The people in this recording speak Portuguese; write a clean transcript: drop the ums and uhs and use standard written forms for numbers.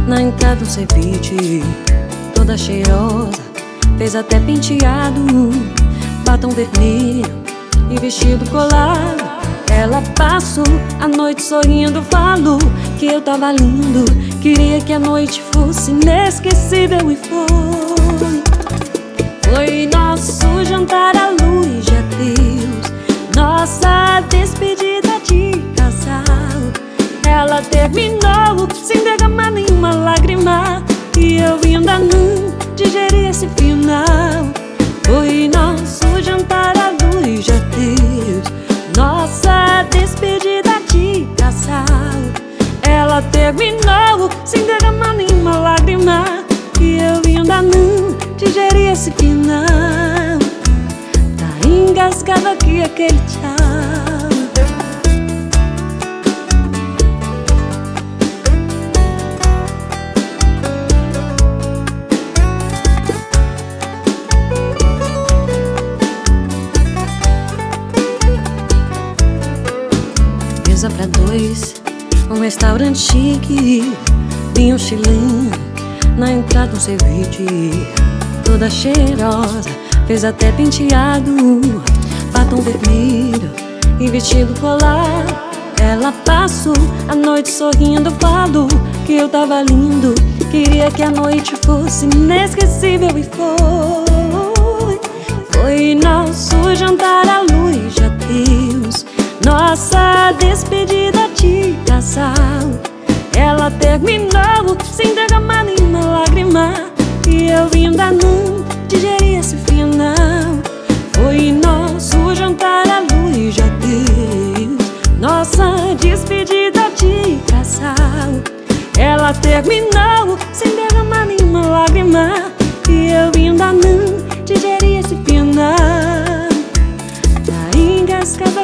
na entrada um ceviche, toda cheirosa, fez até penteado, batom vermelho e vestido colado. Ela passou a noite sorrindo, falou que eu tava lindo, queria que a noite fosse inesquecível e foi. Foi nosso jantar à luz de Deus, nossa despedida de casal. Ela terminou sem derramar nenhuma lágrima e eu ainda não digeri esse final. Foi nosso jantar à luz de Deus, nossa despedida de casal. Ela terminou sem derramar nenhuma lágrima e eu ainda não digeri esse final. Tá engasgado aqui aquele tchau. Mesa pra dois, um restaurante chique, vinho chileno, na entrada um ceviche, toda cheirosa, fez até penteado, batom vermelho e vestido colado. Ela passou a noite sorrindo, falou que eu tava lindo, queria que a noite fosse inesquecível e foi. Foi nosso jantar à luz de Deus, nossa despedida de casal. Ela terminou sem derramar nenhuma lágrima e eu ainda não digeri esse final. Foi nosso jantar à luz de Deus, nossa despedida de casal. Ela terminou sem derramar nenhuma lágrima e eu ainda não digeri esse final. Tá engasgado